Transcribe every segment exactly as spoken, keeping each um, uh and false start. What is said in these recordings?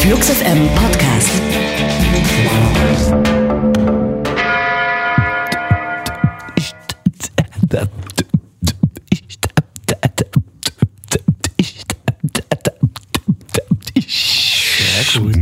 Flux F M Podcast. Sehr gut.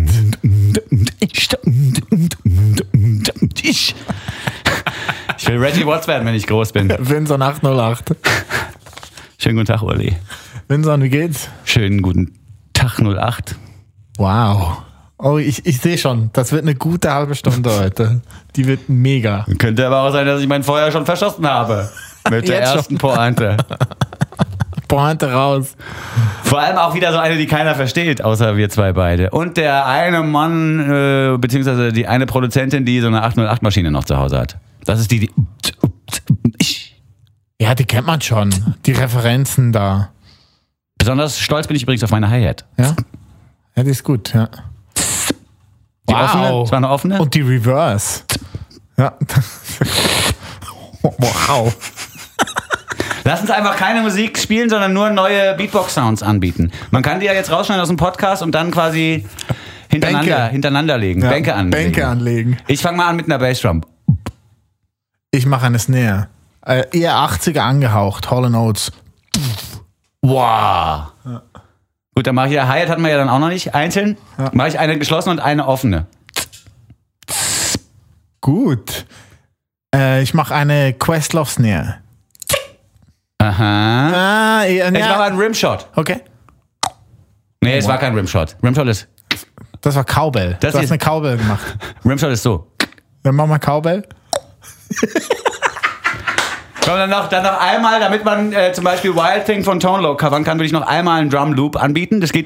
Ich will Reggie Watts werden, wenn ich groß bin. Vinson acht null acht. Schönen guten Tag, Uli. Vinson, wie geht's? Schönen guten Tag, null acht. Wow. Oh, ich, ich sehe schon, das wird eine gute halbe Stunde heute. Die wird mega. Könnte aber auch sein, dass ich mein Feuer schon verschossen habe. Mit der Jetzt ersten schon. Pointe. Pointe raus. Vor allem auch wieder so eine, die keiner versteht, außer wir zwei beide. Und der eine Mann, äh, beziehungsweise die eine Produzentin, die so eine acht null acht Maschine noch zu Hause hat. Das ist die, die... Ja, die kennt man schon. Die Referenzen da. Besonders stolz bin ich übrigens auf meine Hi-Hat. Ja? Ja, die ist gut, ja. Die offene? Das war eine offene? Und die Reverse. Ja. Wow. Lass uns einfach keine Musik spielen, sondern nur neue Beatbox-Sounds anbieten. Man kann die ja jetzt rausschneiden aus dem Podcast und dann quasi hintereinander, Bänke. hintereinander legen. Ja, Bänke anlegen. Bänke anlegen. Ich fange mal an mit einer Bassdrum. Ich mache eine Snare. Äh, eher achtziger angehaucht. Hall and Oates. Wow. Ja. Gut, dann mache ich ja, Hi-Hat hatten wir ja dann auch noch nicht einzeln. Ja. Mache ich eine geschlossene und eine offene. Gut. Äh, ich mache eine Questlove Snare. Aha. Ah, ja, Ich mache ja. einen Rimshot. Okay. Nee, es war kein Rimshot. Rimshot ist, Das war Cowbell. Das du hast ist- eine Cowbell gemacht. Rimshot ist so. Dann machen wir Cowbell. Komm, dann noch, dann noch einmal, damit man äh, zum Beispiel Wild Thing von Tone Loc covern kann, würde ich noch einmal einen Drum Loop anbieten. Das geht.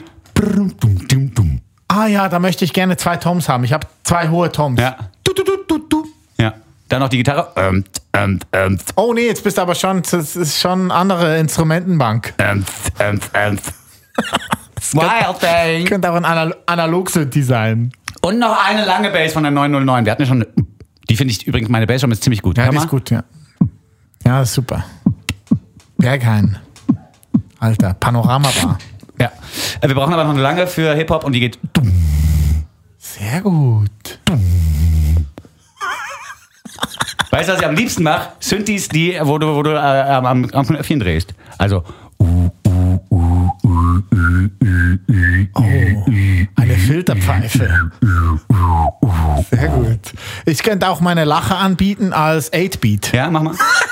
Ah ja, da möchte ich gerne zwei Toms haben. Ich habe zwei hohe Toms. Ja. Du, du, du, du, du. Ja. Dann noch die Gitarre. Ähm, ähm, ähm, Oh nee, jetzt bist du aber schon, das ist schon eine andere Instrumentenbank. ähm, ähm, ähm. Wild Thing. Könnte auch ein Anal- Analog-Synthi sein. Und noch eine lange Bass von der neun null neun. Wir hatten ja schon eine, die finde ich übrigens, meine Bassdrum ist ziemlich gut. Ja, Kann die man? ist gut, ja. Ja, ist super. Berghain. Alter, Panoramabar. Ja. Äh, Wir brauchen aber noch eine lange für Hip-Hop und die geht. Sehr gut. Weißt du, was ich am liebsten mache? Synthes, die, wo du, wo du äh, am, am, am Knöpfchen drehst. Also. Oh, eine Filterpfeife. Sehr gut. Ich könnte auch meine Lache anbieten als acht-Beat. Ja, mach mal.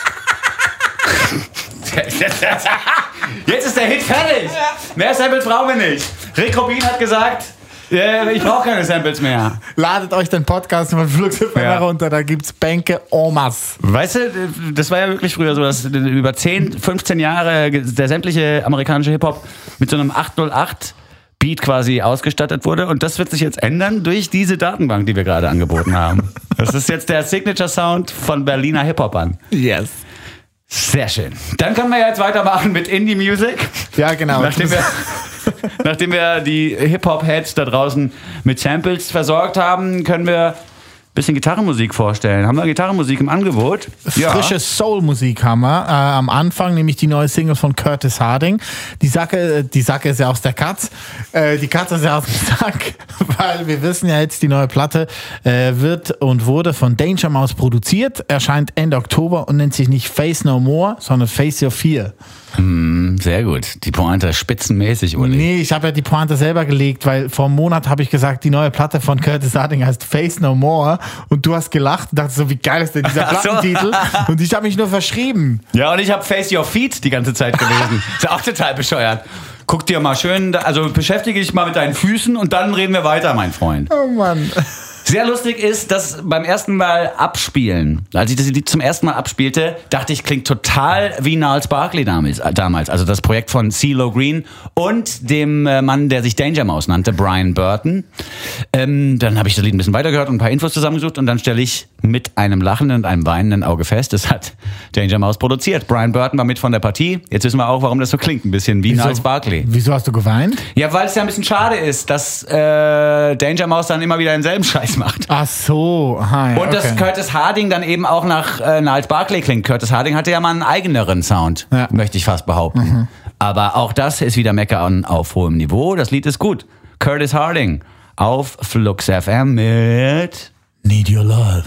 Jetzt ist der Hit fertig. Mehr Samples brauchen wir nicht. Rick Rubin hat gesagt, äh, ich brauche keine Samples mehr. Ladet euch den Podcast von Flux F M Ja. herunter, da gibt's Bänke en masse. Weißt du, das war ja wirklich früher so, dass über zehn, fünfzehn Jahre der sämtliche amerikanische Hip-Hop mit so einem acht null acht Beat quasi ausgestattet wurde. Und das wird sich jetzt ändern durch diese Datenbank, die wir gerade angeboten haben. Das ist jetzt der Signature-Sound von Berliner Hip-Hopern. Yes. Sehr schön. Dann können wir jetzt weitermachen mit Indie-Music. Ja, genau. Nachdem wir, nachdem wir die Hip-Hop-Heads da draußen mit Samples versorgt haben, können wir ein bisschen Gitarrenmusik vorstellen. Haben wir Gitarrenmusik im Angebot? Frische Soul-Musik haben wir. Äh, am Anfang nämlich die neue Single von Curtis Harding. Die Sacke, die Sacke ist ja aus der Katz. Äh, die Katze ist ja aus dem Sack, weil wir wissen ja jetzt, die neue Platte äh, wird und wurde von Danger Mouse produziert, erscheint Ende Oktober und nennt sich nicht Face No More, sondern Face Your Fear. Hm, sehr gut. Die Pointe spitzenmäßig, Uli. Nee, ich habe ja die Pointe selber gelegt, weil vor einem Monat habe ich gesagt, die neue Platte von Curtis Harding heißt Face No More und du hast gelacht und dachtest so, wie geil ist denn dieser Ach so. Plattentitel? Und ich habe mich nur verschrieben. Ja, und ich habe Face Your Feet die ganze Zeit gelesen. Ist ja auch total bescheuert. Guck dir mal schön, also beschäftige dich mal mit deinen Füßen und dann reden wir weiter, mein Freund. Oh Mann. Sehr lustig ist, dass beim ersten Mal abspielen, als ich das Lied zum ersten Mal abspielte, dachte ich, klingt total wie Gnarls Barkley damals, damals. Also das Projekt von CeeLo Green und dem äh, Mann, der sich Danger Mouse nannte, Brian Burton. Ähm, dann habe ich das Lied ein bisschen weitergehört und ein paar Infos zusammengesucht und dann stelle ich mit einem lachenden und einem weinenden Auge fest, das hat Danger Mouse produziert. Brian Burton war mit von der Partie. Jetzt wissen wir auch, warum das so klingt, ein bisschen wie Gnarls Barkley. Wieso hast du geweint? Ja, weil es ja ein bisschen schade ist, dass äh, Danger Mouse dann immer wieder denselben Scheiß macht. Ach so. Aha, ja, Und dass okay. Curtis Harding dann eben auch nach äh, Gnarls Barkley klingt. Curtis Harding hatte ja mal einen eigeneren Sound, Ja. möchte ich fast behaupten. Mhm. Aber auch das ist wieder Meckern auf hohem Niveau. Das Lied ist gut. Curtis Harding, auf Flux F M mit Need Your Love.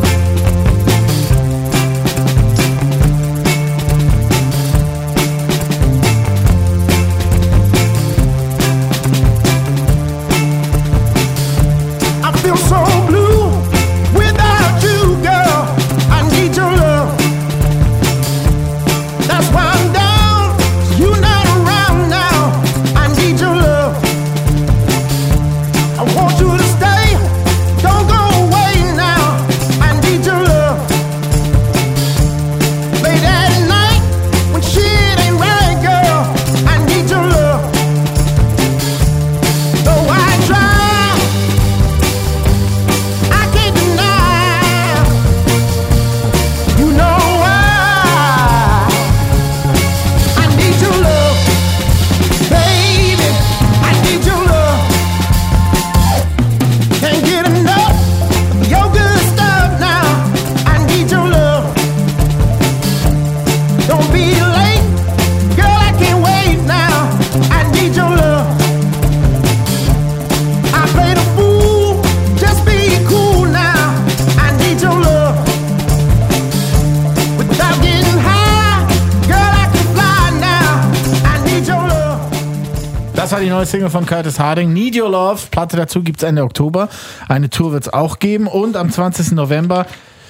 Das war die neue Single von Curtis Harding. Need Your Love. Platte dazu gibt es Ende Oktober. Eine Tour wird es auch geben. Und am zwanzigsten November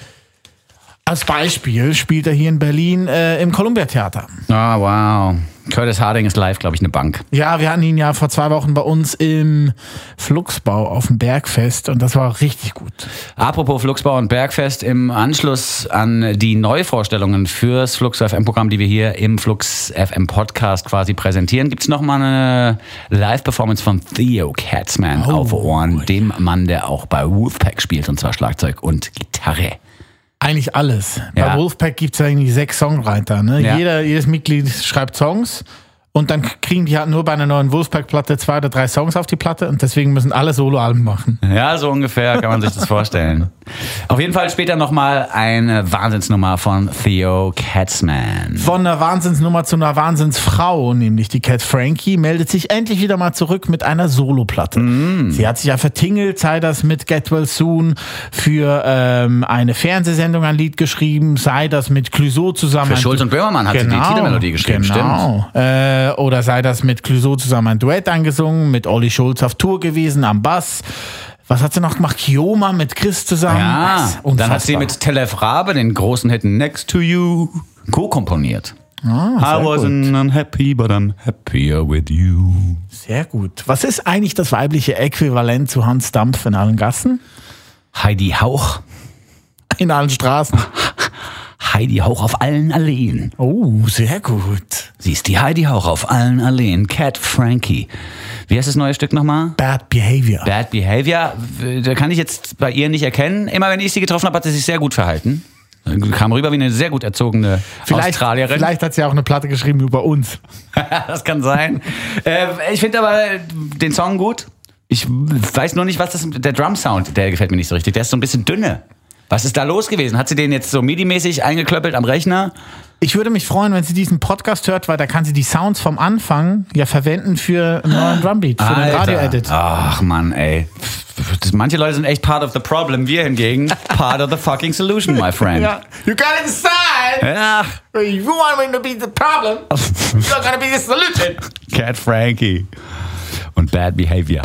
als Beispiel spielt er hier in Berlin äh, im Columbia Theater. Ah, oh, wow. Curtis Harding ist live, glaube ich, eine Bank. Ja, wir hatten ihn ja vor zwei Wochen bei uns im Fluxbau auf dem Bergfest und das war richtig gut. Apropos Fluxbau und Bergfest, im Anschluss an die Neuvorstellungen fürs Flux F M-Programm, die wir hier im Flux F M-Podcast quasi präsentieren, gibt es nochmal eine Live-Performance von Theo Katzman oh, auf Ohren, dem Mann, der auch bei Wolfpack spielt, und zwar Schlagzeug und Gitarre. Eigentlich alles. Ja. Bei Wolfpack gibt es ja irgendwie sechs Songwriter. Ne? Ja. Jeder, jedes Mitglied schreibt Songs und dann kriegen die halt nur bei einer neuen Wolfpack-Platte zwei oder drei Songs auf die Platte und deswegen müssen alle Soloalben machen. Ja, so ungefähr kann man sich das vorstellen. Auf jeden Fall später nochmal eine Wahnsinnsnummer von Theo Katzman. Von einer Wahnsinnsnummer zu einer Wahnsinnsfrau, nämlich die Cat Frankie, meldet sich endlich wieder mal zurück mit einer Soloplatte. Mm. Sie hat sich ja vertingelt, sei das mit Get Well Soon für ähm, eine Fernsehsendung ein Lied geschrieben, sei das mit Clouseau zusammen. Für Schulz und Böhmermann hat genau, sie die Titelmelodie geschrieben, genau. stimmt. Äh, oder sei das mit Clouseau zusammen ein Duett angesungen, mit Olli Schulz auf Tour gewesen am Bass. Was hat sie noch gemacht? Kioma mit Chris zusammen. Ja, und dann hat sie mit Telef Rabe den großen Hit Next to You co-komponiert. Ah, I wasn't gut. unhappy, but I'm happier with you. Sehr gut. Was ist eigentlich das weibliche Äquivalent zu Hans Dampf in allen Gassen? Heidi Hauch. In allen Straßen. Heidi Hauch auf allen Alleen. Oh, sehr gut. Sie ist die Heidi Hauch auf allen Alleen. Cat Frankie. Wie heißt das neue Stück nochmal? Bad Behavior. Bad Behavior. Da kann ich jetzt bei ihr nicht erkennen. Immer wenn ich sie getroffen habe, hat sie sich sehr gut verhalten. Kam rüber wie eine sehr gut erzogene vielleicht, Australierin. Vielleicht hat sie auch eine Platte geschrieben über uns. Das kann sein. äh, ich finde aber den Song gut. Ich weiß nur nicht, was das der Drum-Sound, der gefällt mir nicht so richtig. Der ist so ein bisschen dünne. Was ist da los gewesen? Hat sie den jetzt so MIDI-mäßig eingeklöppelt am Rechner? Ich würde mich freuen, wenn sie diesen Podcast hört, weil da kann sie die Sounds vom Anfang ja verwenden für einen neuen Drumbeat, für Alter. den Radio-Edit. Ach Mann, ey. Manche Leute sind echt part of the problem, wir hingegen part of the fucking solution, my friend. Ja. You gotta decide. Ja. You want me to be the problem. You're gonna be the solution. Cat Frankie und Bad Behavior.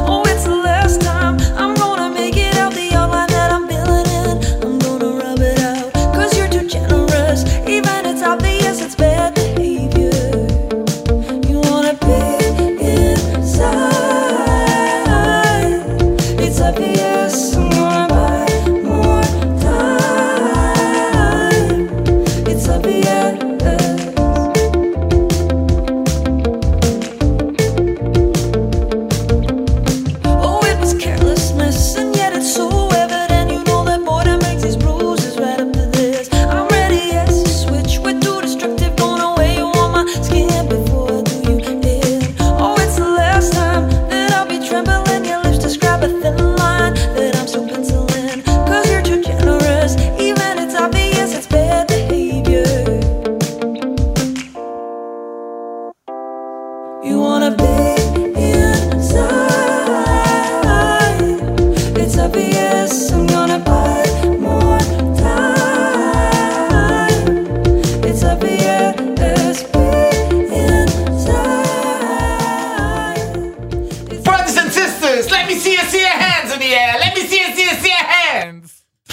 Rub it out.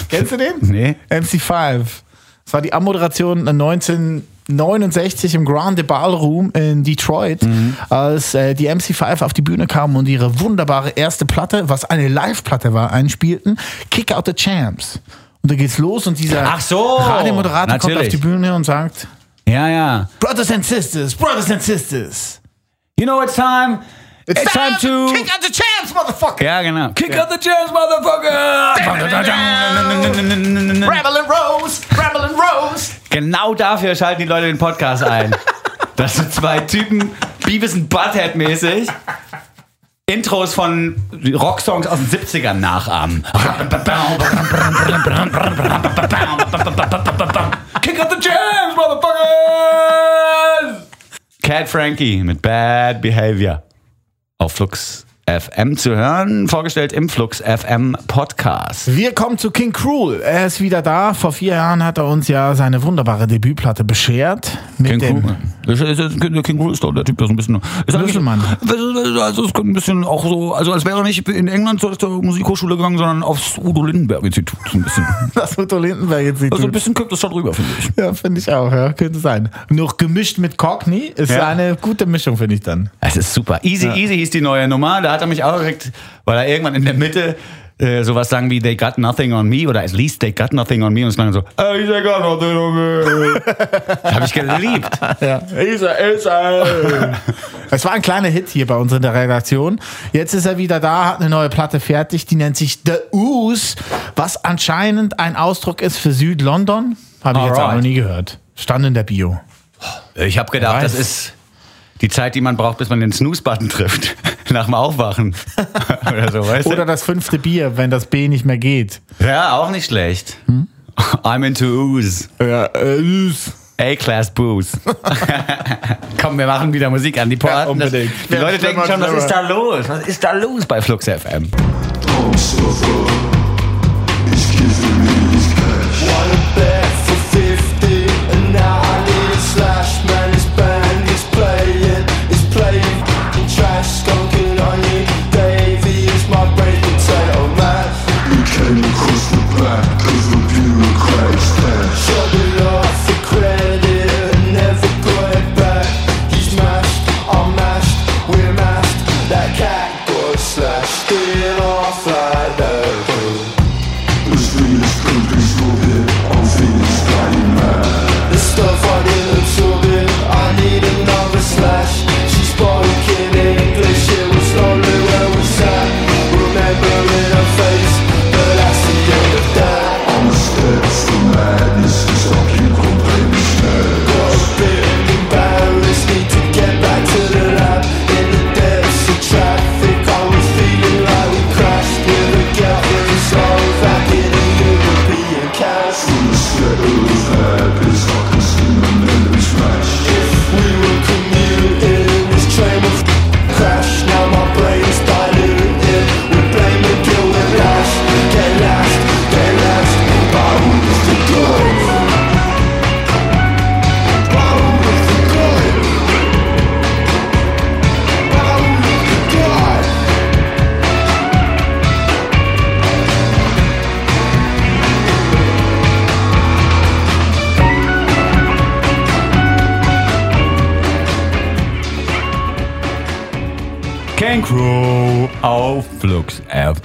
Kennst du den? Nee. M C fünf. Das war die Anmoderation neunzehnhundertneunundsechzig im Grand de Ballroom in Detroit, mhm. als äh, die M C fünf auf die Bühne kamen und ihre wunderbare erste Platte, was eine Live-Platte war, einspielten. Kick Out the Champs. Und da geht's los und dieser Ach so, Radiomoderator natürlich. kommt auf die Bühne und sagt: Ja, ja. Brothers and Sisters, Brothers and Sisters. You know it's time. It's, It's time to... Kick out the champs, motherfucker. Ja, genau. Kick Ja. out the champs, motherfucker. Rebel and Rose, Rebel and Rose. Genau dafür schalten die Leute den Podcast ein. Dass so zwei Typen, Beavis und Butthead mäßig, Intros von Rocksongs aus den siebzigern nachahmen. Kick out the champs, motherfuckers! Cat Frankie mit Bad Behavior. Auf Flux F M zu hören, vorgestellt im Flux F M Podcast. Wir kommen zu King Krule. Er ist wieder da. Vor vier Jahren hat er uns ja seine wunderbare Debütplatte beschert. Mit King dem Krule. King Krule ist doch der Typ, der so ein bisschen... Ist Schlüsselmann. Also es könnte ein bisschen auch so... Also als wäre er nicht in England zur Musikhochschule gegangen, sondern aufs Udo Lindenberg-Institut. So ein bisschen. Das Udo Lindenberg-Institut. Also ein bisschen kippt das schon drüber, finde ich. Ja, finde ich auch. Ja, könnte sein. Noch gemischt mit Cockney ist Ja. eine gute Mischung, finde ich dann. Es ist super. Easy, Ja. Easy hieß die neue Nummer. Da hat er mich auch gekriegt, weil er irgendwann in der Mitte äh, sowas sagen wie They got nothing on me oder at least they got nothing on me und es klang so Hey, they got nothing on me. Das habe ich geliebt. Ja. Isa, Isa. Es war ein kleiner Hit hier bei uns in der Redaktion. Jetzt ist er wieder da, hat eine neue Platte fertig, die nennt sich The Ooze, was anscheinend ein Ausdruck ist für Süd-London. Habe ich jetzt auch Alright. noch nie gehört. Stand in der Bio. Ich habe gedacht, das ist die Zeit, die man braucht, bis man den Snooze-Button trifft. Nach dem Aufwachen. Oder so, weißt du? Oder das fünfte Bier, wenn das B nicht mehr geht. Ja, auch nicht schlecht. Hm? I'm into ooze. Ja, äh, Ooze. A-Class Booze. Komm, wir machen wieder Musik an. Die Poeten, Ja, das, die unbedingt. Leute Ja, denken schon, was ist da los? Was ist da los bei Flux F M? King Crow auf Flux F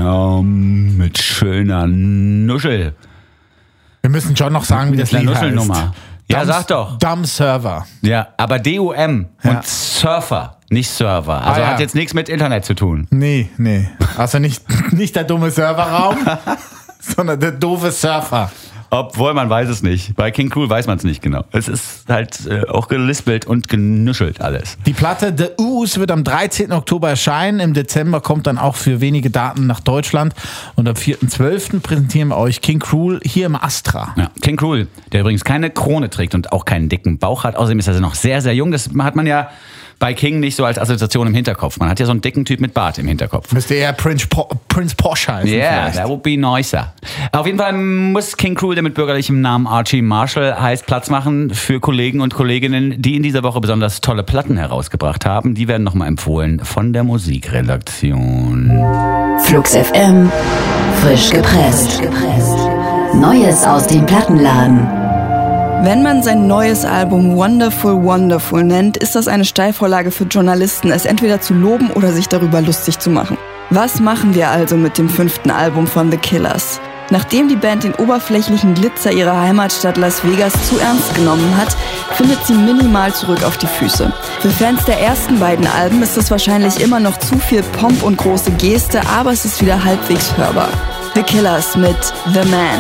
M mit schöner Nuschel. Wir müssen schon noch sagen, wie das Mit Lied einer heißt. Nuschelnummer. Ja, Dumb- sag doch. Dumb Server. Ja, aber D U M Ja. und Surfer, nicht Server. Also Ah, ja. hat jetzt nichts mit Internet zu tun. Nee, nee. Also nicht, nicht der dumme Serverraum, sondern der doofe Surfer. Obwohl, man weiß es nicht. Bei King Krule weiß man es nicht genau. Es ist halt äh, auch gelispelt und genuschelt alles. Die Platte The Ooze wird am dreizehnten Oktober erscheinen. Im Dezember kommt dann auch für wenige Daten nach Deutschland. Und am vierten zwölften präsentieren wir euch King Krule hier im Astra. Ja. King Krule, der übrigens keine Krone trägt und auch keinen dicken Bauch hat. Außerdem ist er noch sehr, sehr jung. Das hat man ja bei King nicht so als Assoziation im Hinterkopf. Man hat ja so einen dicken Typ mit Bart im Hinterkopf. Müsste eher Prince, po- Prince Porsche heißen. Yeah, vielleicht. that would be nicer. Auf jeden Fall muss King Krule, der mit bürgerlichem Namen Archie Marshall heißt, Platz machen für Kollegen und Kolleginnen, die in dieser Woche besonders tolle Platten herausgebracht haben. Die werden nochmal empfohlen von der Musikredaktion. Flux F M, frisch gepresst. Frisch gepresst. Neues aus dem Plattenladen. Wenn man sein neues Album Wonderful Wonderful nennt, ist das eine Steilvorlage für Journalisten, es entweder zu loben oder sich darüber lustig zu machen. Was machen wir also mit dem fünften Album von The Killers? Nachdem die Band den oberflächlichen Glitzer ihrer Heimatstadt Las Vegas zu ernst genommen hat, findet sie minimal zurück auf die Füße. Für Fans der ersten beiden Alben ist es wahrscheinlich immer noch zu viel Pomp und große Geste, aber es ist wieder halbwegs hörbar. The Killers mit The Man.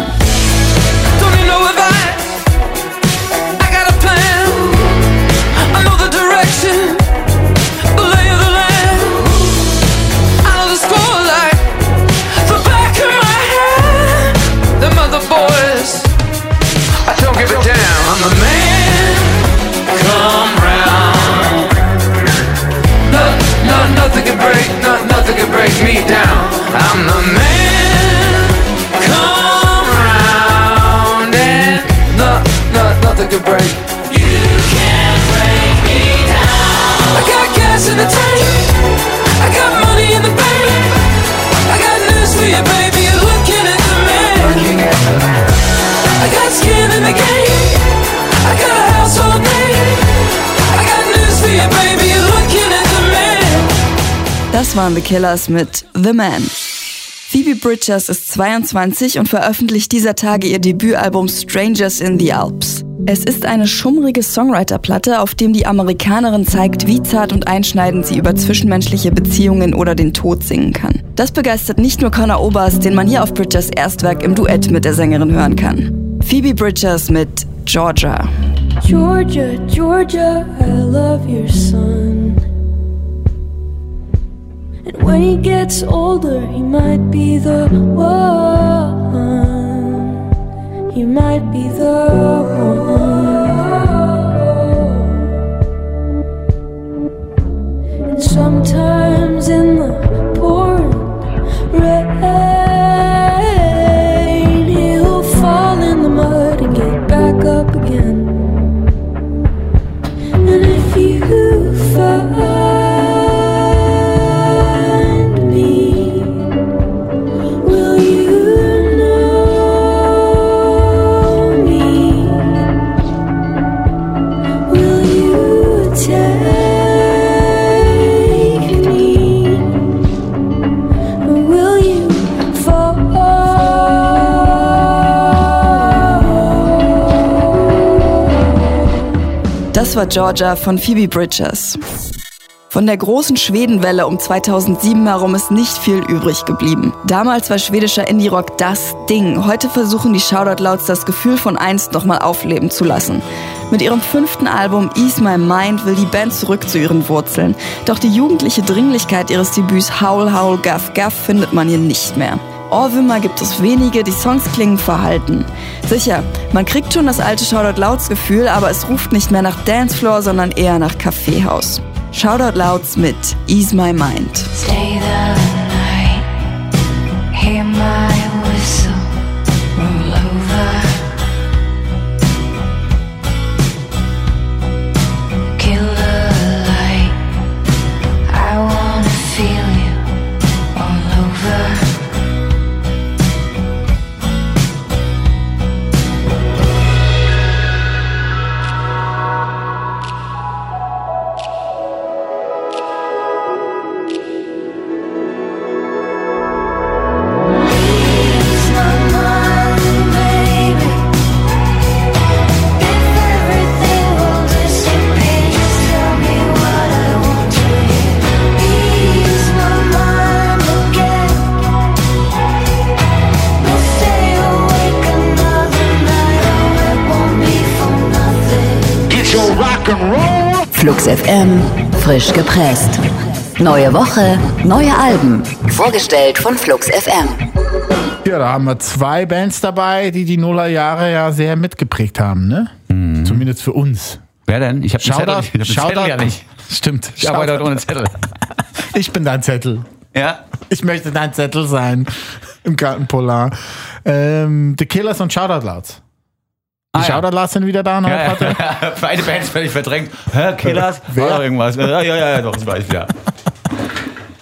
Das waren The Killers mit The Man. Phoebe Bridgers ist zweiundzwanzig und veröffentlicht dieser Tage ihr Debütalbum Strangers in the Alps. Es ist eine schummrige Songwriter-Platte, auf dem die Amerikanerin zeigt, wie zart und einschneidend sie über zwischenmenschliche Beziehungen oder den Tod singen kann. Das begeistert nicht nur Conor Oberst, den man hier auf Bridgers Erstwerk im Duett mit der Sängerin hören kann. Phoebe Bridgers mit Georgia. Georgia, Georgia, I love your son. And when he gets older, he might be the one. He might be the one. And sometimes in the pouring rain, he'll fall in the mud and get back up again. And if you find Das war Georgia von Phoebe Bridgers. Von der großen Schwedenwelle um zweitausendsieben herum ist nicht viel übrig geblieben. Damals war schwedischer Indie-Rock das Ding. Heute versuchen die Shoutout-Louds das Gefühl von einst nochmal aufleben zu lassen. Mit ihrem fünften Album Ease My Mind will die Band zurück zu ihren Wurzeln. Doch die jugendliche Dringlichkeit ihres Debüts Howl Howl Gaff Gaff findet man hier nicht mehr. Ohrwürmer gibt es wenige, die Songs klingen verhalten. Sicher, man kriegt schon das alte Shoutout-Louds-Gefühl, aber es ruft nicht mehr nach Dancefloor, sondern eher nach Kaffeehaus. Shoutout-Louds mit Ease My Mind. Stay the night, hear my whistle, roll over. Kill the light, I wanna feel you all over. Flux F M, frisch gepresst. Neue Woche, neue Alben. Vorgestellt von Flux F M. Ja, da haben wir zwei Bands dabei, die die Nullerjahre ja sehr mitgeprägt haben, ne? Mhm. Zumindest für uns. Wer denn? Ich habe den Zettel, ich hab den Zettel ja nicht. Stimmt. Ich arbeite heute ohne Zettel. Ich bin dein Zettel. Ja? Ich möchte dein Zettel sein. Im Gartenpolar. Ähm, The Killers und Shoutout Louds. Die ah, Shoutout Louds sind wieder da. Ja, ja, ja. Beide Bands völlig verdrängt. Hä, Killers? Wer? War doch irgendwas. Ja, ja, ja, doch, das weiß ich ja.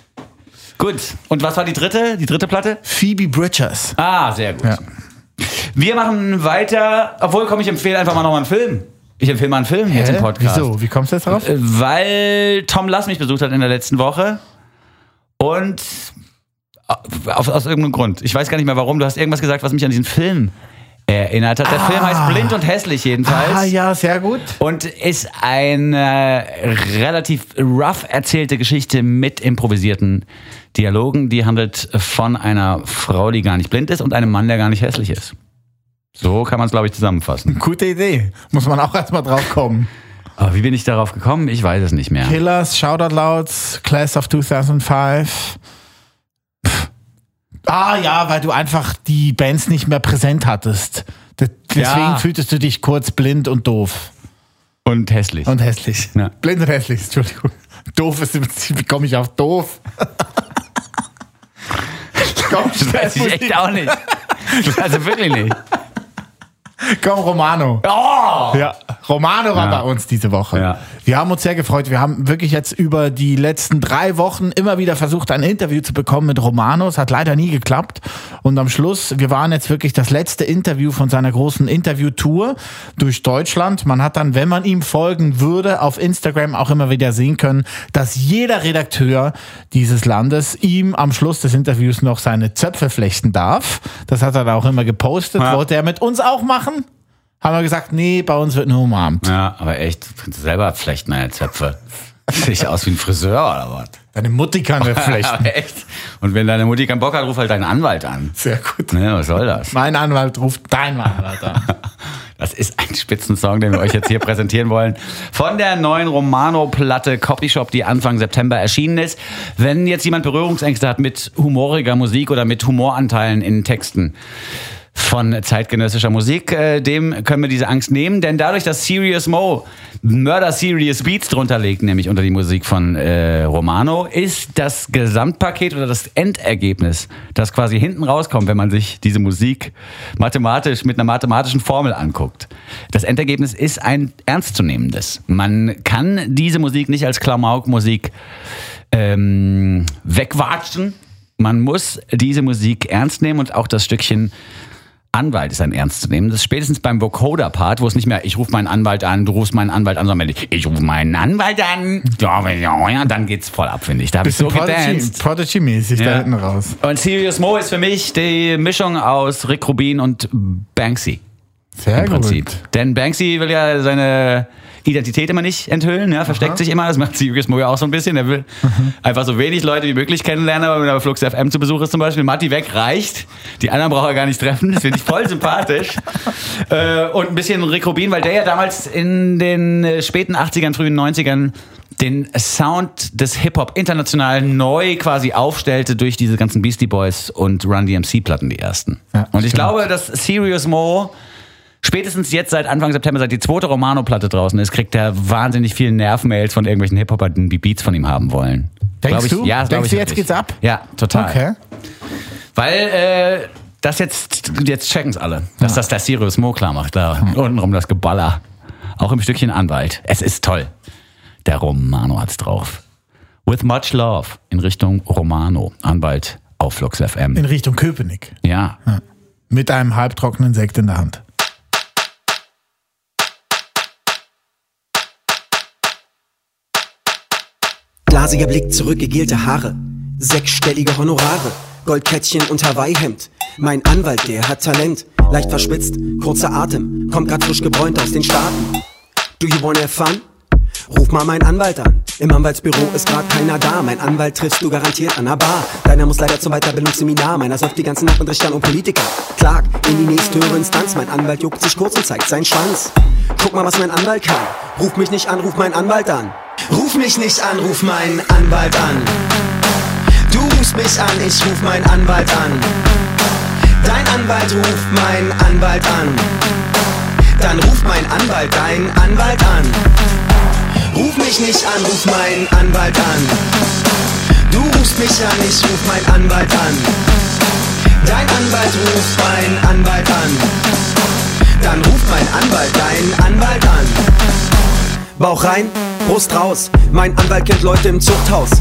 Gut. Und was war die dritte? Die dritte Platte? Phoebe Bridgers. Ah, sehr gut. Ja. Wir machen weiter, obwohl, komm, ich empfehle einfach mal nochmal einen Film. Ich empfehle mal einen Film Hä? jetzt im Podcast. Wieso? Wie kommst du jetzt drauf? Weil Tom Lass mich besucht hat in der letzten Woche und auf, aus irgendeinem Grund. Ich weiß gar nicht mehr warum. Du hast irgendwas gesagt, was mich an diesen Film erinnert hat. Der ah. Film heißt Blind und hässlich jedenfalls. Ah ja, sehr gut. Und ist eine relativ rough erzählte Geschichte mit improvisierten Dialogen. Die handelt von einer Frau, die gar nicht blind ist und einem Mann, der gar nicht hässlich ist. So kann man es, glaube ich, zusammenfassen. Gute Idee. Muss man auch erstmal drauf kommen. Aber wie bin ich darauf gekommen? Ich weiß es nicht mehr. Killers, Shoutout Louds, Class of zweitausendfünf. Pff. Ah ja, weil du einfach die Bands nicht mehr präsent hattest. Deswegen ja. fühltest du dich kurz blind und doof. Und hässlich. Und hässlich. Ja. Blind und hässlich, Entschuldigung. Doof ist, wie komme ich auf doof? Komm, das weiß ich echt auch nicht. Also wirklich nicht. Komm, Romano. Oh! Ja, Romano war ja. bei uns diese Woche. Ja. Wir haben uns sehr gefreut. Wir haben wirklich jetzt über die letzten drei Wochen immer wieder versucht, ein Interview zu bekommen mit Romano. Es hat leider nie geklappt. Und am Schluss, wir waren jetzt wirklich das letzte Interview von seiner großen Interviewtour durch Deutschland. Man hat dann, wenn man ihm folgen würde, auf Instagram auch immer wieder sehen können, dass jeder Redakteur dieses Landes ihm am Schluss des Interviews noch seine Zöpfe flechten darf. Das hat er da auch immer gepostet. Ja. Wollte er mit uns auch machen? Haben wir gesagt, nee, bei uns wird nur umarmt. Ja, aber echt, selber flechten meine Zöpfe. Sehe ich aus wie ein Friseur oder was? Deine Mutti kann das flechten. Echt? Und wenn deine Mutti keinen Bock hat, ruf halt deinen Anwalt an. Sehr gut. Ja, was soll das? Mein Anwalt ruft deinen Anwalt an. Das ist ein Spitzensong, den wir euch jetzt hier präsentieren wollen. Von der neuen Romano-Platte Copyshop, die Anfang September erschienen ist. Wenn jetzt jemand Berührungsängste hat mit humoriger Musik oder mit Humoranteilen in Texten von zeitgenössischer Musik, äh, dem können wir diese Angst nehmen, denn dadurch, dass Serious Mo Murder Serious Beats drunter legt, nämlich unter die Musik von äh, Romano, ist das Gesamtpaket oder das Endergebnis, das quasi hinten rauskommt, wenn man sich diese Musik mathematisch mit einer mathematischen Formel anguckt. Das Endergebnis ist ein ernstzunehmendes. Man kann diese Musik nicht als Klamauk-Musik ähm, wegwatschen. Man muss diese Musik ernst nehmen und auch das Stückchen Anwalt ist ein ernst zu nehmen. Das ist spätestens beim Vocoder-Part, wo es nicht mehr, ich rufe meinen Anwalt an, du rufst meinen Anwalt an, sondern ich, ich rufe meinen Anwalt an, ja, dann geht's voll ab, finde ich. Da habe ich so gedanced. Prodigy-mäßig ja. da hinten raus. Und Serious Mo ist für mich die Mischung aus Rick Rubin und Banksy. Sehr im Prinzip. gut. Denn Banksy will ja seine Identität immer nicht enthüllen, ja, versteckt Aha. sich immer, das macht Serious Mo ja auch so ein bisschen, er will mhm. einfach so wenig Leute wie möglich kennenlernen, aber wenn er bei Flux F M zu Besuch ist zum Beispiel, Matti weg, reicht, die anderen braucht er gar nicht treffen, das finde ich voll sympathisch. äh, und ein bisschen Rick Rubin, weil der ja damals in den späten achtzigern, frühen neunzigern den Sound des Hip-Hop international neu quasi aufstellte durch diese ganzen Beastie Boys und Run D M C-Platten, die ersten. Ja, und ich stimmt. glaube, dass Serious Mo spätestens jetzt seit Anfang September, seit die zweite Romano-Platte draußen ist, kriegt er wahnsinnig viele Nervmails von irgendwelchen Hip-Hopern, die Beats von ihm haben wollen. Denkst ich, du? Ja, Denkst ich du, jetzt geht's ab? Ja, total. Okay. Weil äh, das jetzt, jetzt checken's alle, dass ja. das der Serious Mo klar macht, da hm. untenrum das Geballer. Auch im Stückchen Anwalt. Es ist toll. Der Romano hat's drauf. With much love in Richtung Romano. Anwalt auf Flux F M. In Richtung Köpenick. Ja. ja. Mit einem halbtrockenen Sekt in der Hand. Glasiger Blick, zurückgegelte Haare, sechsstellige Honorare, Goldkettchen und Hawaii-Hemd. Mein Anwalt, der hat Talent, leicht verschwitzt, kurzer Atem, kommt grad frisch gebräunt aus den Staaten. Do you wanna have fun? Ruf mal meinen Anwalt an. Im Anwaltsbüro ist grad keiner da. Mein Anwalt triffst du garantiert an der Bar. Deiner muss leider zum Weiterbildungsseminar. Meiner säuft die ganze Nacht mit Richtern und Politiker. Klag in die nächsthöhere Instanz. Mein Anwalt juckt sich kurz und zeigt seinen Schwanz. Guck mal, was mein Anwalt kann. Ruf mich nicht an, ruf meinen Anwalt an. Ruf mich nicht an, ruf meinen Anwalt an. Du rufst mich an, ich ruf meinen Anwalt an. Dein Anwalt ruft meinen Anwalt an. Dann ruft mein Anwalt deinen Anwalt an. Ruf mich nicht an, ruf meinen Anwalt an. Du rufst mich an, ich ruf meinen Anwalt an. Dein Anwalt ruft meinen Anwalt an. Dann ruft mein Anwalt deinen Anwalt an. Bauch rein, Brust raus. Mein Anwalt kennt Leute im Zuchthaus.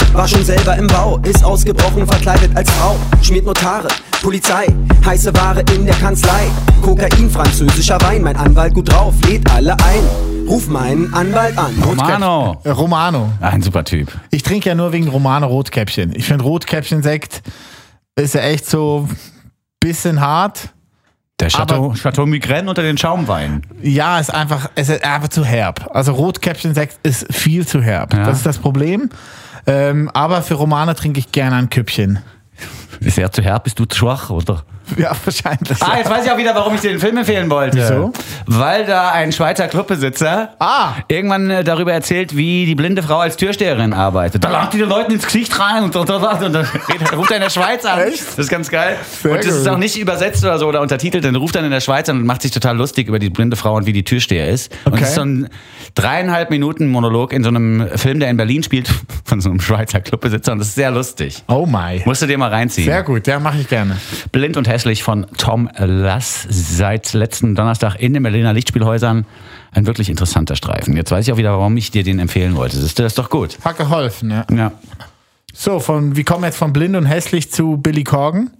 War schon selber im Bau, ist ausgebrochen, verkleidet als Frau. Schmiert Notare, Polizei, heiße Ware in der Kanzlei. Kokain, französischer Wein, mein Anwalt gut drauf, lädt alle ein. Ruf meinen Anwalt an. Romano. Äh, Romano. Ein super Typ. Ich trinke ja nur wegen Romano Rotkäppchen. Ich finde Rotkäppchen-Sekt ist ja echt so bisschen hart. Der Chateau, Chateau Migraine unter den Schaumwein. Ja, ist einfach, es ist einfach zu herb. Also Rotkäppchen-Sekt ist viel zu herb. Ja. Das ist das Problem. Ähm, aber für Romane trinke ich gerne ein Küppchen. Ist er zu herb? Bist du zu schwach, oder? Ja, wahrscheinlich. Ah, jetzt weiß ich auch wieder, warum ich dir den Film empfehlen wollte. Wieso? Weil da ein Schweizer Clubbesitzer Ah. irgendwann äh, darüber erzählt, wie die blinde Frau als Türsteherin arbeitet. Da lacht die den Leuten ins Gesicht rein und, und, und, und dann ruft er in der Schweiz an. Echt? Das ist ganz geil. Sehr und das ist gut. auch nicht übersetzt oder so oder untertitelt. Dann ruft er in der Schweiz an und macht sich total lustig über die blinde Frau und wie die Türsteher ist. Und Okay. das ist so ein dreieinhalb Minuten Monolog in so einem Film, der in Berlin spielt, von so einem Schweizer Clubbesitzer. Und das ist sehr lustig. Oh my. Musst du dir mal reinziehen. Sehr gut, ja, mache ich gerne. Blind und hässlich von Tom Lass, seit letzten Donnerstag in den Berliner Lichtspielhäusern. Ein wirklich interessanter Streifen. Jetzt weiß ich auch wieder, warum ich dir den empfehlen wollte. Das ist, das ist doch gut. Hat geholfen, ja. Ja. So, von, wie kommen wir jetzt von blind und hässlich zu Billy Corgan?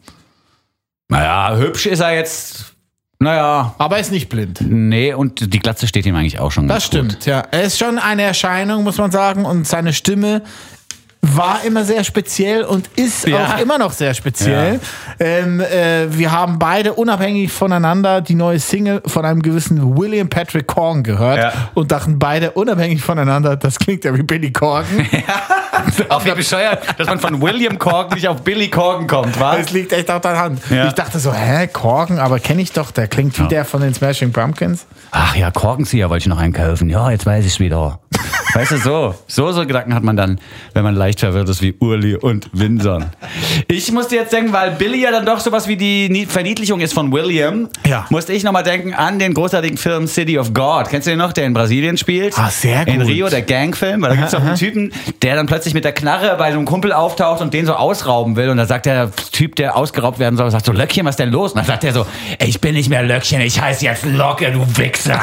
Naja, hübsch ist er jetzt. Naja, Aber er ist nicht blind. nee, und die Glatze steht ihm eigentlich auch schon ganz Das stimmt, gut. ja. Er ist schon eine Erscheinung, muss man sagen. Und seine Stimme war immer sehr speziell und ist Ja. auch immer noch sehr speziell. Ähm, äh, wir haben beide unabhängig voneinander die neue Single von einem gewissen William Patrick Corgan gehört Ja. und dachten beide unabhängig voneinander, das klingt ja wie Billy Corgan. Auch wie bescheuert, dass man von William Corgan nicht auf Billy Corgan kommt, wa? Das liegt echt auf der Hand. Ja. Ich dachte so, hä, Corgan, aber kenne ich doch, der klingt wie der von den Smashing Pumpkins. Ach ja, Korkenzieher wollte ich noch einkaufen. Ja, jetzt weiß ich's wieder. Weißt du, so, so, so Gedanken hat man dann, wenn man leicht verwirrt ist wie Urli und Winson. Ich musste jetzt denken, weil Billy ja dann doch sowas wie die Nie- Verniedlichung ist von William, Ja. musste ich nochmal denken an den großartigen Film City of God. Kennst du den noch, der in Brasilien spielt? Ah, sehr In gut. Rio, der Gangfilm. Weil da gibt's doch einen Typen, der dann plötzlich mit der Knarre bei so einem Kumpel auftaucht und den so ausrauben will. Und da sagt der Typ, der ausgeraubt werden soll, sagt so, Löckchen, was ist denn los? Und dann sagt er so, ich bin nicht mehr Löckchen, ich heiße jetzt Locke, du Wichser.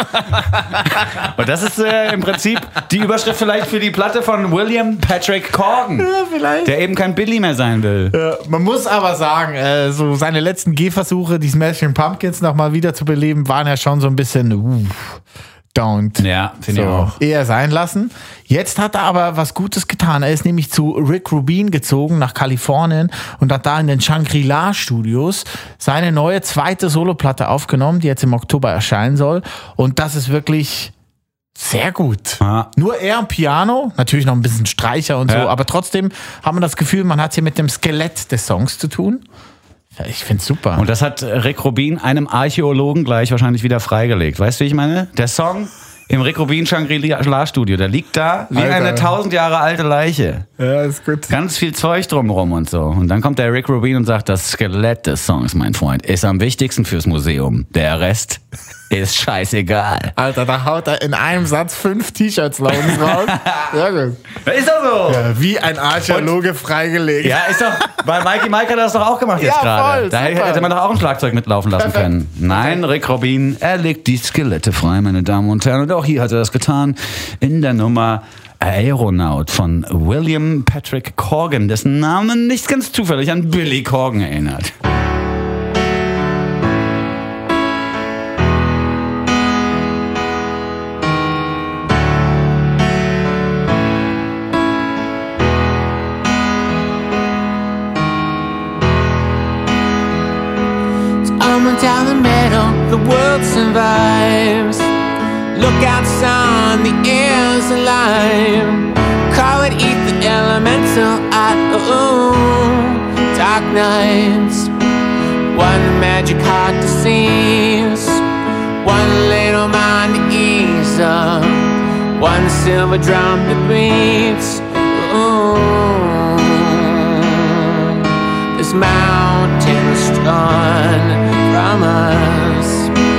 Und das ist äh, im Prinzip die Überschrift vielleicht für die Platte von William Patrick Corgan, Ja, vielleicht. der eben kein Billy mehr sein will. Ja, man muss aber sagen, äh, so seine letzten Gehversuche, die Smashing Pumpkins nochmal wieder zu beleben, waren ja schon so ein bisschen uh, don't. Ja, finde ich So, auch. eher sein lassen. Jetzt hat er aber was Gutes getan. Er ist nämlich zu Rick Rubin gezogen nach Kalifornien und hat da in den Shangri-La Studios seine neue zweite Soloplatte aufgenommen, die jetzt im Oktober erscheinen soll. Und das ist wirklich sehr gut. Ja. Nur er am Piano, natürlich noch ein bisschen Streicher und so, Ja. aber trotzdem haben wir das Gefühl, man hat hier mit dem Skelett des Songs zu tun. Ich find's super. Und das hat Rick Rubin einem Archäologen gleich wahrscheinlich wieder freigelegt. Weißt du, wie ich meine? Der Song im Rick Rubin Shangri-La Studio, der liegt da wie Alter. eine tausend Jahre alte Leiche. ja, ist gut. Ganz viel Zeug drumrum und so. Und dann kommt der Rick Rubin und sagt, das Skelett des Songs, mein Freund, ist am wichtigsten fürs Museum. Der Rest ist scheißegal. Alter, da haut er in einem Satz fünf T-Shirts Slogans raus. Sehr gut. Ist doch so. Ja, wie ein Archäologe freigelegt. Ja, ist doch, weil Mikey Mike hat das doch auch gemacht jetzt Ja, gerade. voll, Da super. hätte man doch auch ein Schlagzeug mitlaufen lassen Perfekt. können. Nein, Rick Rubin, er legt die Skelette frei, meine Damen und Herren. Und auch hier hat er das getan in der Nummer Aeronaut von William Patrick Corgan, dessen Name nicht ganz zufällig an Billy Corgan erinnert. Almond down the middle, the world survives. Look out, son, the air's alive. Call it ether, elemental, I, oh, dark nights. One magic heart to seize, one little mind to ease up, one silver drum that beats. Ooh, this mountain strong from us.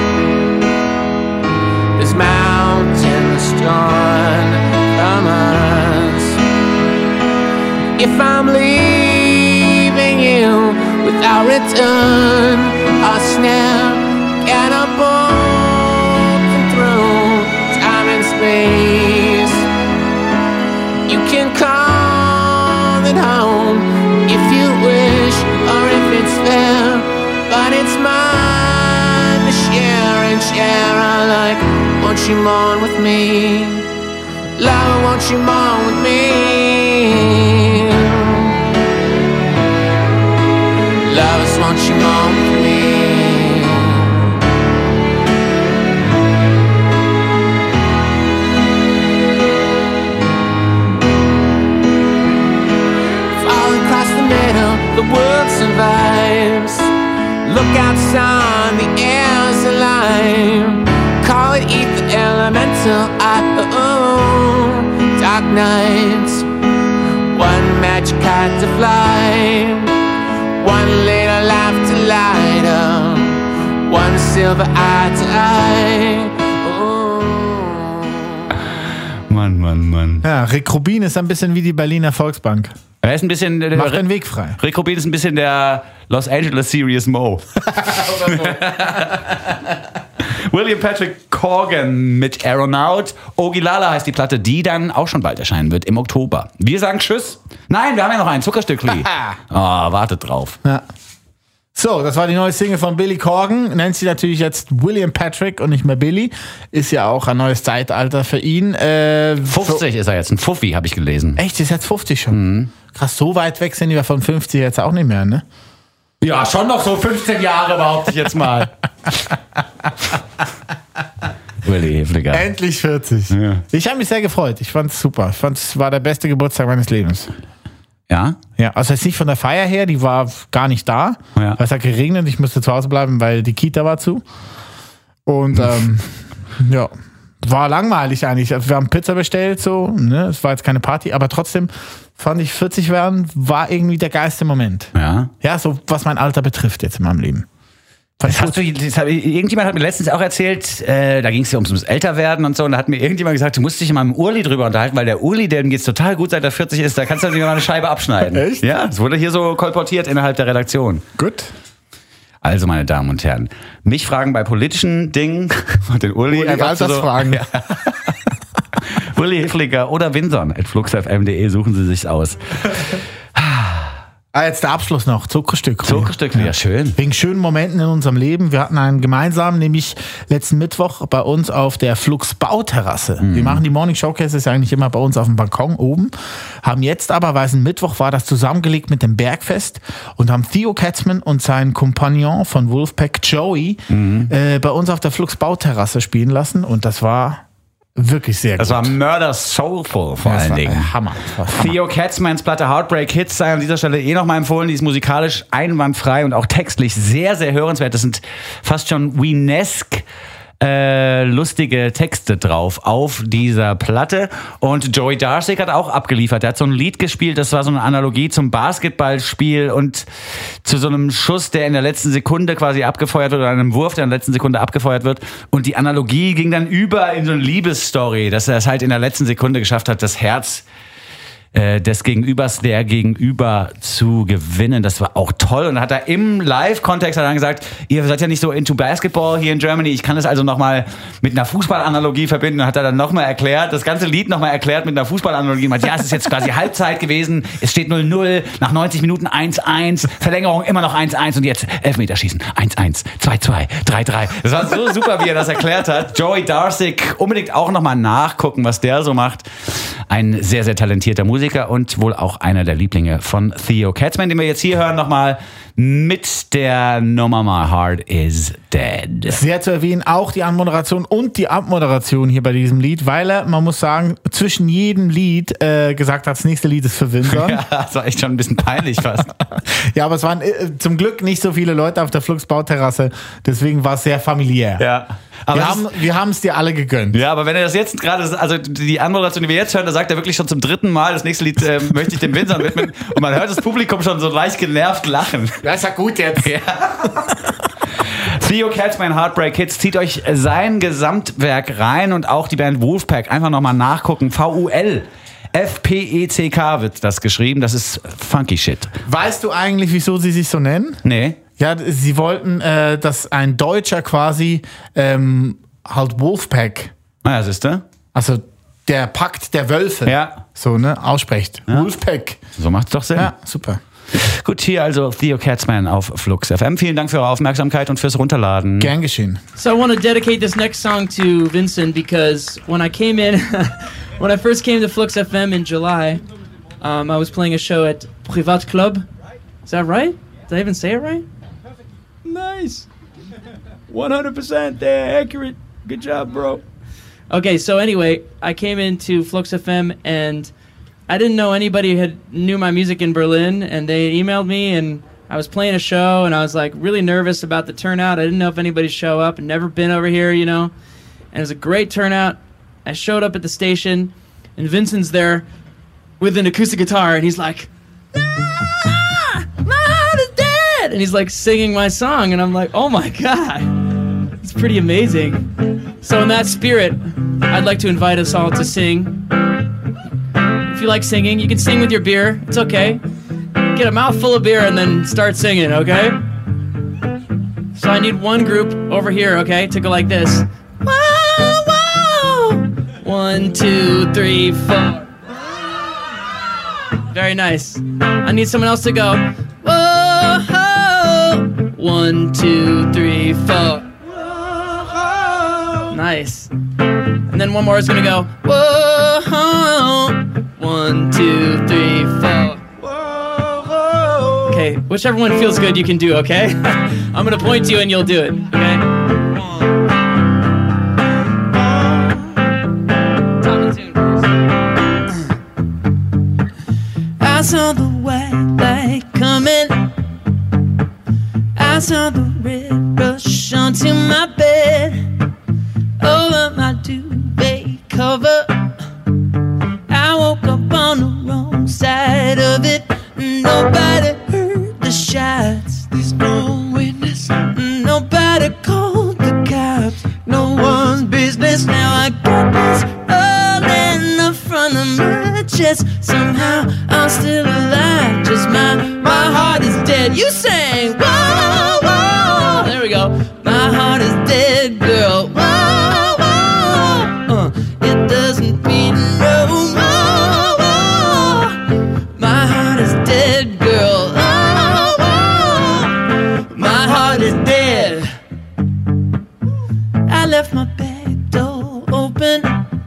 This mountain strong from us. If I'm leaving you without return, I'll snap catapult through time and space. You can call but it's mine to share and share. I like, won't you mourn with me? Love, won't you mourn with me? Lovers, won't you mourn with me? The world survives. Look outside, the air's alive. Call it ether, elemental. I oh, dark nights. One magic kite to fly. One little life to light up. One silver eye to eye. Oh. Mann, Mann, Mann. Ja, Rick Rubin ist ein bisschen wie die Berliner Volksbank. Er ist ein bisschen. Der, Macht den Weg frei. Rick Rubin ist ein bisschen der Los Angeles Serious Mo. William Patrick Corgan mit Aeronaut. Ogilala heißt die Platte, die dann auch schon bald erscheinen wird im Oktober. Wir sagen Tschüss. Nein, wir haben ja noch ein Zuckerstückli. Oh, wartet drauf. Ja. So, das war die neue Single von Billy Corgan. Nennt sie natürlich jetzt William Patrick und nicht mehr Billy. Ist ja auch ein neues Zeitalter für ihn. Äh, fünfzig ist er jetzt, ein Fuffi, habe ich gelesen. Echt, ist jetzt fünfzig schon? Mhm. Krass, so weit weg sind die von fünfzig jetzt auch nicht mehr, ne? Ja, schon noch so fünfzehn Jahre, behaupte ich jetzt mal. Willi Hefliger. Endlich vierzig. Ja. Ich habe mich sehr gefreut. Ich fand es super. Ich fand es war der beste Geburtstag meines Lebens. Ja? Ja, also jetzt nicht von der Feier her, die war gar nicht da. Ja. Es hat geregnet, ich musste zu Hause bleiben, weil die Kita war zu. Und ähm, ja, war langweilig eigentlich. Also wir haben Pizza bestellt, so, ne? Es war jetzt keine Party, aber trotzdem fand ich vierzig werden, war irgendwie der geilste Moment. Ja. Ja, so was mein Alter betrifft jetzt in meinem Leben. Das hast du, das hat, irgendjemand hat mir letztens auch erzählt, äh, da ging es ja ums, ums Älterwerden und so, und da hat mir irgendjemand gesagt, du musst dich mal mit dem Uli drüber unterhalten, weil der Uli, dem geht's total gut, seit er vierzig ist, da kannst du dir mal eine Scheibe abschneiden. Echt? Ja, das wurde hier so kolportiert innerhalb der Redaktion. Gut. Also, meine Damen und Herren, mich fragen bei politischen Dingen und den Uli, Uli einfach so, fragen. Ja. Uli Hefliger oder Winson at fluxfm punkt de, suchen Sie sich's aus. Ah, jetzt der Abschluss noch, Zuckerstück. Zuckerstück, ja. Ja, schön. Wegen schönen Momenten in unserem Leben. Wir hatten einen gemeinsamen, nämlich letzten Mittwoch bei uns auf der Flux Bauterrasse. Mhm. Wir machen die Morning Showcases ja eigentlich immer bei uns auf dem Balkon oben. Haben jetzt aber, weil es ein Mittwoch war, das zusammengelegt mit dem Bergfest und haben Theo Katzmann und seinen Kompagnon von Wolfpack, Joey, mhm. äh, bei uns auf der Flux Bauterrasse spielen lassen. Und das war wirklich sehr das gut. Das war Murder Soulful vor ja, allen Dingen. Hammer. Hammer. Theo Katzmanns Platte Heartbreak Hits sei an dieser Stelle eh nochmal empfohlen. Die ist musikalisch einwandfrei und auch textlich sehr, sehr hörenswert. Das sind fast schon Weenesque äh, lustige Texte drauf auf dieser Platte. Und Joey Darsick hat auch abgeliefert. Er hat so ein Lied gespielt, das war so eine Analogie zum Basketballspiel und zu so einem Schuss, der in der letzten Sekunde quasi abgefeuert wird, oder einem Wurf, der in der letzten Sekunde abgefeuert wird. Und die Analogie ging dann über in so eine Liebesstory, dass er es halt in der letzten Sekunde geschafft hat, das Herz des Gegenübers, der Gegenüber zu gewinnen. Das war auch toll. Und hat er im Live-Kontext dann gesagt, ihr seid ja nicht so into Basketball hier in Germany, ich kann das also nochmal mit einer Fußballanalogie verbinden. Und hat er dann nochmal erklärt, das ganze Lied nochmal erklärt mit einer Fußballanalogie. Und meint, ja, es ist jetzt quasi Halbzeit gewesen, es steht null null, nach neunzig Minuten eins eins, Verlängerung immer noch eins eins und jetzt Elfmeterschießen, eins eins, zwei zwei, drei drei. Das war so super, wie er das erklärt hat. Joey Darsick, unbedingt auch nochmal nachgucken, was der so macht. Ein sehr, sehr talentierter Musiker und wohl auch einer der Lieblinge von Theo Katzmann, den wir jetzt hier hören, nochmal mit der Nummer My Heart Is Dead. Sehr zu erwähnen, auch die Anmoderation und die Abmoderation hier bei diesem Lied, weil er, man muss sagen, zwischen jedem Lied äh, gesagt hat, das nächste Lied ist für Windsor. Ja, das war echt schon ein bisschen peinlich fast. Ja, aber es waren äh, zum Glück nicht so viele Leute auf der Flux Bauterrasse, deswegen war es sehr familiär. Ja. Aber wir haben wir haben es dir alle gegönnt. Ja, aber wenn er das jetzt gerade, also die Anmoderation, die wir jetzt hören, da sagt er wirklich schon zum dritten Mal, das nächste Lied äh, möchte ich dem Windsor widmen, und man hört das Publikum schon so leicht genervt lachen. Ja, ist ja gut jetzt. Ja. Theo Katzmann, Heartbreak Hits, zieht euch sein Gesamtwerk rein und auch die Band Wolfpack einfach nochmal nachgucken. V U L F P E C K wird das geschrieben, das ist funky shit. Weißt du eigentlich, wieso sie sich so nennen? Nee. Ja, sie wollten, äh, dass ein Deutscher quasi ähm, halt Wolfpack, Ah ja, siehst du? also der Pakt der Wölfe, Ja. so, ne, ausspricht. Ja. Wolfpack. So macht's doch Sinn. Ja, super. Gut, hier also Theo Katzman auf Flux F M. Vielen Dank für eure Aufmerksamkeit und fürs Runterladen. Gern geschehen. So I want to dedicate this next song to Vincent because when I came in, when I first came to Flux F M in July, um, I was playing a show at Privat Club. Is that right? Did I even say it right? Nice. one hundred percent there, accurate. Good job, bro. Okay, so anyway, I came into Flux F M and I didn't know anybody had knew my music in Berlin, and they emailed me, and I was playing a show, and I was like really nervous about the turnout. I didn't know if anybody'd show up, and never been over here, you know. And it was a great turnout. I showed up at the station, and Vincent's there with an acoustic guitar, and he's like, ah, my heart is dead, and he's like singing my song, and I'm like, oh my god, it's pretty amazing. So in that spirit, I'd like to invite us all to sing. If you like singing, you can sing with your beer. It's okay. Get a mouthful of beer and then start singing, okay? So I need one group over here, okay, to go like this. Whoa, whoa. One, two, three, four. Very nice. I need someone else to go. Whoa, one, two, three, four. Nice. And then one more is gonna go. Whoa. One, two, three, four. Okay, whichever one feels good you can do, okay? I'm gonna point to you and you'll do it, okay? Top and tune first. I saw the white light coming. I saw the red rush onto my bed. Over my duvet cover, I woke up on the wrong side of it. Nobody heard the shots. There's no witness. Nobody called the cops. No one's business. Now I got this all in the front of my chest. Somehow I'm still alive. Just my my heart is dead. You sang, whoa, whoa. There we go. My heart is dead, girl. Whoa. It doesn't beat no more. My heart is dead, girl. Oh, oh. My heart is dead. I left my back door open.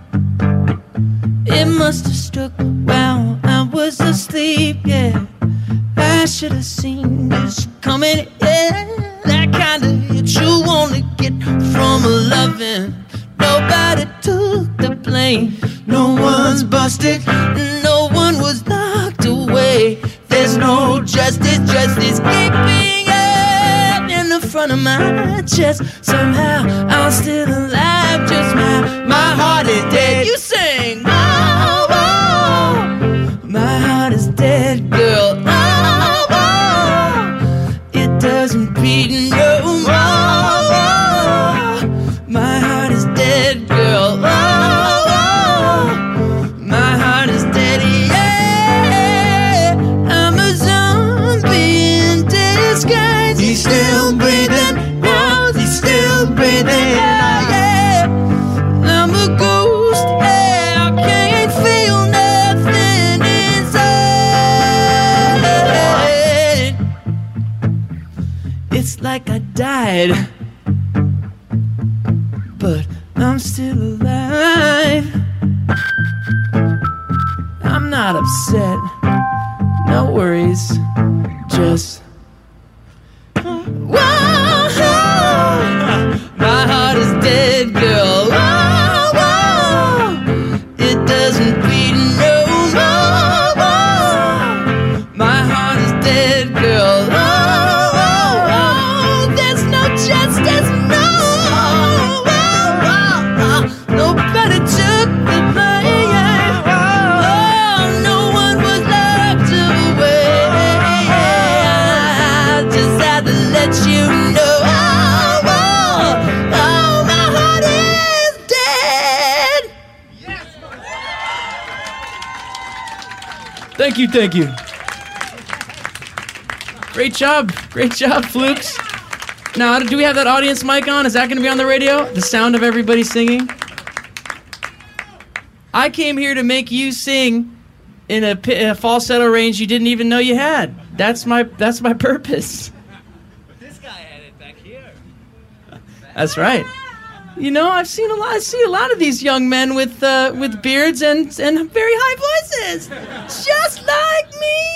It must have struck while I was asleep, yeah. I should have seen this coming, yeah. That kind of hit you only get from a loving. Nobody took the blame. No one's busted. No one was locked away. There's no justice. Justice keeping up in the front of my chest. Somehow I'm still alive. Just my my heart is dead. You sing. Oh, oh. My heart is dead, girl. Oh, oh. It doesn't beat no more. My heart is dead, girl. Oh, oh. My heart is dead, yeah. I'm a zombie in disguise. He's still breathing. No, he's still breathing. Yeah, yeah. I'm a ghost. Yeah, I can't feel nothing inside. It's like I died, but I'm still alive. I'm not upset, no worries, just whoa, my heart is dead, girl. Whoa, whoa. It doesn't beat no more. My heart is dead, girl. Whoa, whoa, whoa. There's no justice, no. Nobody took the blame. Oh, no one was locked away. I just had to let you know. Oh, oh, oh, my heart is dead. Thank you, thank you. Great job, great job, Flukes. Now, do we have that audience mic on? Is that going to be on the radio? The sound of everybody singing? I came here to make you sing in a, pi- a falsetto range you didn't even know you had. That's my that's my purpose. But this guy had it back here. That's right. You know, I've seen a lot. I see a lot of these young men with uh, with beards and and very high voices, just like me.